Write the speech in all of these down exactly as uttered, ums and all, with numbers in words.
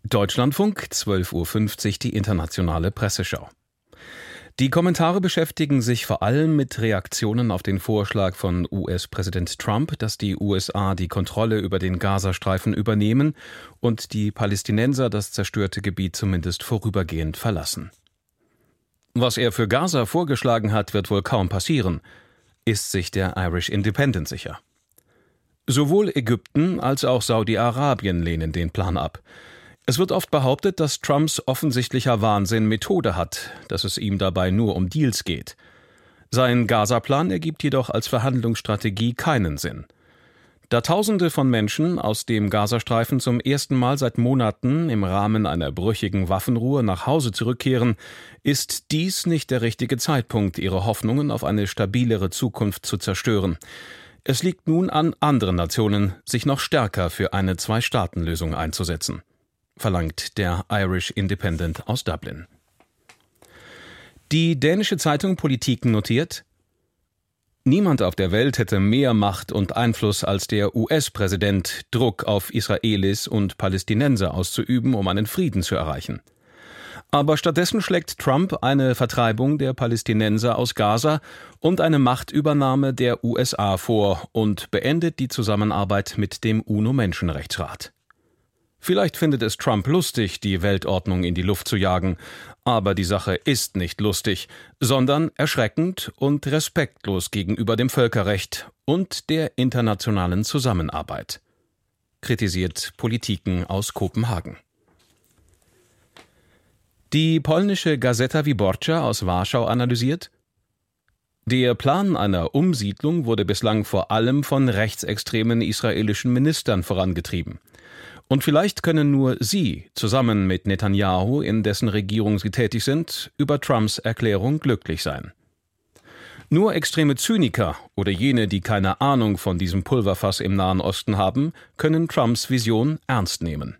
Deutschlandfunk, zwölf Uhr fünfzig, die internationale Presseschau. Die Kommentare beschäftigen sich vor allem mit Reaktionen auf den Vorschlag von U S-Präsident Trump, dass die U S A die Kontrolle über den Gazastreifen übernehmen und die Palästinenser das zerstörte Gebiet zumindest vorübergehend verlassen. Was er für Gaza vorgeschlagen hat, wird wohl kaum passieren, ist sich der Irish Independent sicher. Sowohl Ägypten als auch Saudi-Arabien lehnen den Plan ab. Es wird oft behauptet, dass Trumps offensichtlicher Wahnsinn Methode hat, dass es ihm dabei nur um Deals geht. Sein Gaza-Plan ergibt jedoch als Verhandlungsstrategie keinen Sinn. Da Tausende von Menschen aus dem Gazastreifen zum ersten Mal seit Monaten im Rahmen einer brüchigen Waffenruhe nach Hause zurückkehren, ist dies nicht der richtige Zeitpunkt, ihre Hoffnungen auf eine stabilere Zukunft zu zerstören. Es liegt nun an anderen Nationen, sich noch stärker für eine Zwei-Staaten-Lösung einzusetzen, verlangt der Irish Independent aus Dublin. Die dänische Zeitung Politiken notiert: Niemand auf der Welt hätte mehr Macht und Einfluss als der U S-Präsident, Druck auf Israelis und Palästinenser auszuüben, um einen Frieden zu erreichen. Aber stattdessen schlägt Trump eine Vertreibung der Palästinenser aus Gaza und eine Machtübernahme der U S A vor und beendet die Zusammenarbeit mit dem UNO-Menschenrechtsrat. Vielleicht findet es Trump lustig, die Weltordnung in die Luft zu jagen, aber die Sache ist nicht lustig, sondern erschreckend und respektlos gegenüber dem Völkerrecht und der internationalen Zusammenarbeit, kritisiert Politiken aus Kopenhagen. Die polnische Gazeta Wyborcza aus Warschau analysiert: Der Plan einer Umsiedlung wurde bislang vor allem von rechtsextremen israelischen Ministern vorangetrieben. Und vielleicht können nur sie, zusammen mit Netanyahu, in dessen Regierung sie tätig sind, über Trumps Erklärung glücklich sein. Nur extreme Zyniker oder jene, die keine Ahnung von diesem Pulverfass im Nahen Osten haben, können Trumps Vision ernst nehmen.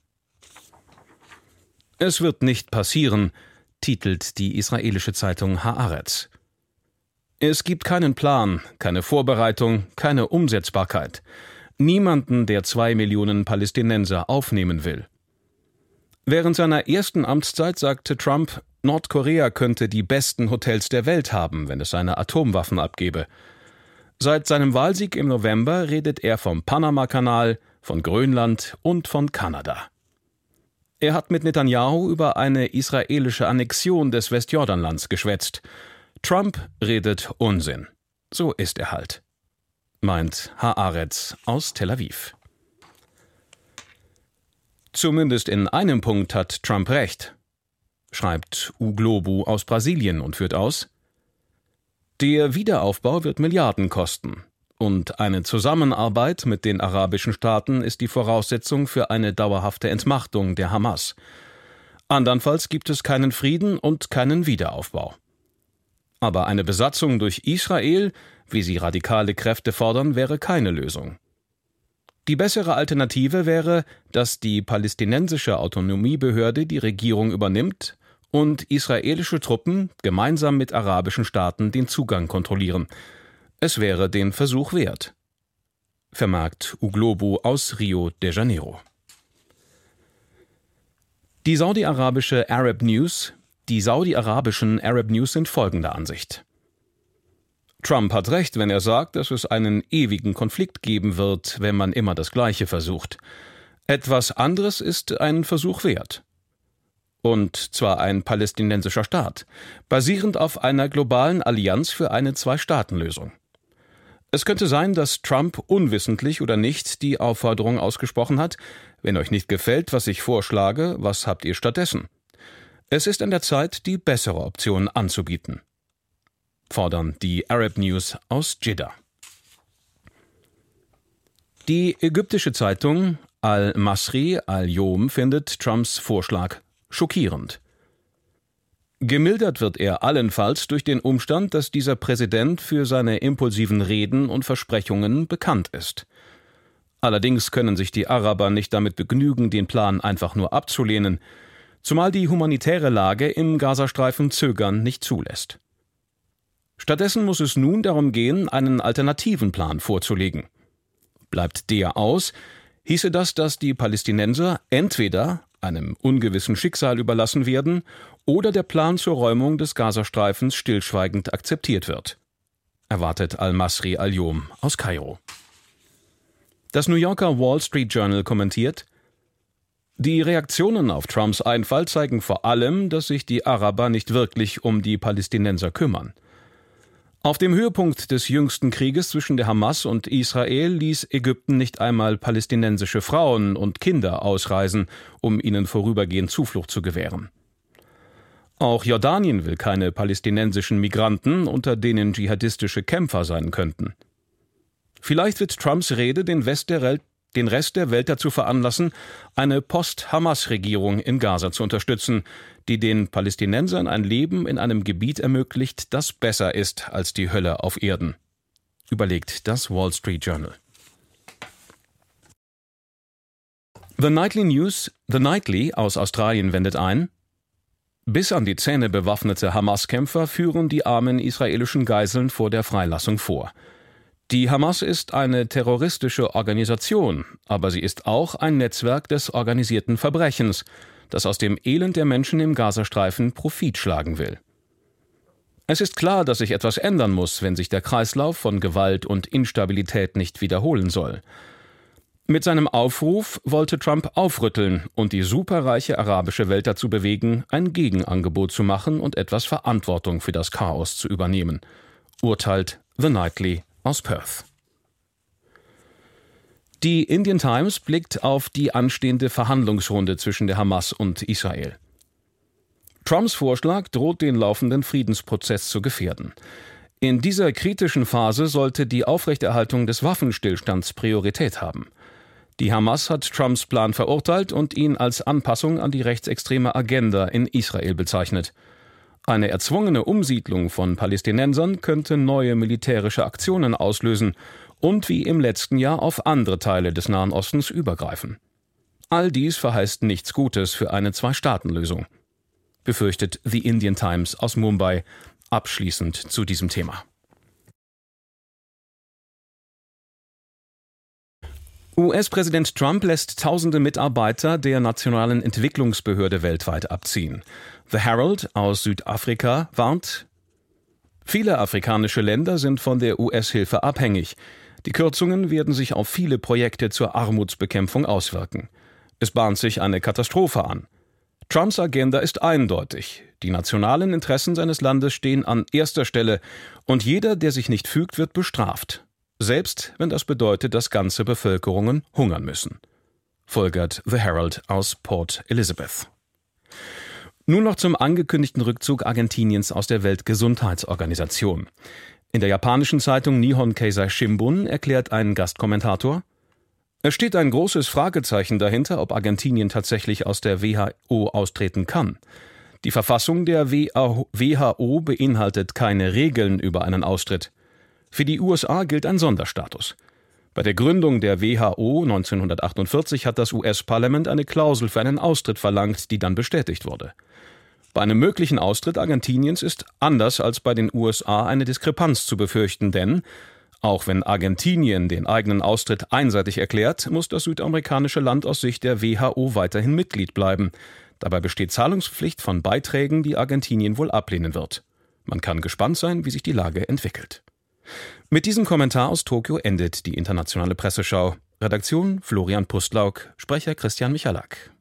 Es wird nicht passieren, titelt die israelische Zeitung Haaretz. Es gibt keinen Plan, keine Vorbereitung, keine Umsetzbarkeit. Niemanden, der zwei Millionen Palästinenser aufnehmen will. Während seiner ersten Amtszeit sagte Trump, Nordkorea könnte die besten Hotels der Welt haben, wenn es seine Atomwaffen abgebe. Seit seinem Wahlsieg im November redet er vom Panama-Kanal, von Grönland und von Kanada. Er hat mit Netanyahu über eine israelische Annexion des Westjordanlands geschwätzt. Trump redet Unsinn. So ist er halt, meint Haaretz aus Tel Aviv. Zumindest in einem Punkt hat Trump recht, schreibt U Globo aus Brasilien und führt aus: Der Wiederaufbau wird Milliarden kosten. Und eine Zusammenarbeit mit den arabischen Staaten ist die Voraussetzung für eine dauerhafte Entmachtung der Hamas. Andernfalls gibt es keinen Frieden und keinen Wiederaufbau. Aber eine Besatzung durch Israel, wie sie radikale Kräfte fordern, wäre keine Lösung. Die bessere Alternative wäre, dass die palästinensische Autonomiebehörde die Regierung übernimmt und israelische Truppen gemeinsam mit arabischen Staaten den Zugang kontrollieren. Es wäre den Versuch wert, vermerkt U Globo aus Rio de Janeiro. Die saudi-arabische Arab News, die saudi-arabischen Arab News sind folgender Ansicht: Trump hat recht, wenn er sagt, dass es einen ewigen Konflikt geben wird, wenn man immer das Gleiche versucht. Etwas anderes ist ein Versuch wert. Und zwar ein palästinensischer Staat, basierend auf einer globalen Allianz für eine Zwei-Staaten-Lösung. Es könnte sein, dass Trump unwissentlich oder nicht die Aufforderung ausgesprochen hat: Wenn euch nicht gefällt, was ich vorschlage, was habt ihr stattdessen? Es ist an der Zeit, die bessere Option anzubieten, fordern die Arab News aus Jeddah. Die ägyptische Zeitung Al-Masri Al-Yom findet Trumps Vorschlag schockierend. Gemildert wird er allenfalls durch den Umstand, dass dieser Präsident für seine impulsiven Reden und Versprechungen bekannt ist. Allerdings können sich die Araber nicht damit begnügen, den Plan einfach nur abzulehnen, zumal die humanitäre Lage im Gazastreifen Zögern nicht zulässt. Stattdessen muss es nun darum gehen, einen alternativen Plan vorzulegen. Bleibt der aus, hieße das, dass die Palästinenser entweder einem ungewissen Schicksal überlassen werden oder der Plan zur Räumung des Gazastreifens stillschweigend akzeptiert wird, erwartet Al-Masri Al-Yom aus Kairo. Das New Yorker Wall Street Journal kommentiert: Die Reaktionen auf Trumps Einfall zeigen vor allem, dass sich die Araber nicht wirklich um die Palästinenser kümmern. Auf dem Höhepunkt des jüngsten Krieges zwischen der Hamas und Israel ließ Ägypten nicht einmal palästinensische Frauen und Kinder ausreisen, um ihnen vorübergehend Zuflucht zu gewähren. Auch Jordanien will keine palästinensischen Migranten, unter denen dschihadistische Kämpfer sein könnten. Vielleicht wird Trumps Rede den, West der Welt, den Rest der Welt dazu veranlassen, eine Post-Hamas-Regierung in Gaza zu unterstützen, die den Palästinensern ein Leben in einem Gebiet ermöglicht, das besser ist als die Hölle auf Erden, überlegt das Wall Street Journal. The Nightly News, The Nightly aus Australien wendet ein: Bis an die Zähne bewaffnete Hamas-Kämpfer führen die armen israelischen Geiseln vor der Freilassung vor. Die Hamas ist eine terroristische Organisation, aber sie ist auch ein Netzwerk des organisierten Verbrechens, das aus dem Elend der Menschen im Gazastreifen Profit schlagen will. Es ist klar, dass sich etwas ändern muss, wenn sich der Kreislauf von Gewalt und Instabilität nicht wiederholen soll. Mit seinem Aufruf wollte Trump aufrütteln und die superreiche arabische Welt dazu bewegen, ein Gegenangebot zu machen und etwas Verantwortung für das Chaos zu übernehmen, urteilt The Nightly aus Perth. Die Indian Times blickt auf die anstehende Verhandlungsrunde zwischen der Hamas und Israel. Trumps Vorschlag droht den laufenden Friedensprozess zu gefährden. In dieser kritischen Phase sollte die Aufrechterhaltung des Waffenstillstands Priorität haben. Die Hamas hat Trumps Plan verurteilt und ihn als Anpassung an die rechtsextreme Agenda in Israel bezeichnet. Eine erzwungene Umsiedlung von Palästinensern könnte neue militärische Aktionen auslösen und wie im letzten Jahr auf andere Teile des Nahen Ostens übergreifen. All dies verheißt nichts Gutes für eine Zwei-Staaten-Lösung, befürchtet The Indian Times aus Mumbai abschließend zu diesem Thema. U S-Präsident Trump lässt tausende Mitarbeiter der Nationalen Entwicklungsbehörde weltweit abziehen. The Herald aus Südafrika warnt: Viele afrikanische Länder sind von der U S-Hilfe abhängig. Die Kürzungen werden sich auf viele Projekte zur Armutsbekämpfung auswirken. Es bahnt sich eine Katastrophe an. Trumps Agenda ist eindeutig. Die nationalen Interessen seines Landes stehen an erster Stelle und jeder, der sich nicht fügt, wird bestraft. Selbst wenn das bedeutet, dass ganze Bevölkerungen hungern müssen, folgert The Herald aus Port Elizabeth. Nun noch zum angekündigten Rückzug Argentiniens aus der Weltgesundheitsorganisation. In der japanischen Zeitung Nihon Keizai Shimbun erklärt ein Gastkommentator: Es steht ein großes Fragezeichen dahinter, ob Argentinien tatsächlich aus der W H O austreten kann. Die Verfassung der W H O beinhaltet keine Regeln über einen Austritt. Für die U S A gilt ein Sonderstatus. Bei der Gründung der W H O neunzehnhundertachtundvierzig hat das U S-Parlament eine Klausel für einen Austritt verlangt, die dann bestätigt wurde. Bei einem möglichen Austritt Argentiniens ist anders als bei den U S A eine Diskrepanz zu befürchten, denn auch wenn Argentinien den eigenen Austritt einseitig erklärt, muss das südamerikanische Land aus Sicht der W H O weiterhin Mitglied bleiben. Dabei besteht Zahlungspflicht von Beiträgen, die Argentinien wohl ablehnen wird. Man kann gespannt sein, wie sich die Lage entwickelt. Mit diesem Kommentar aus Tokio endet die internationale Presseschau. Redaktion Florian Pustlauk, Sprecher Christian Michalak.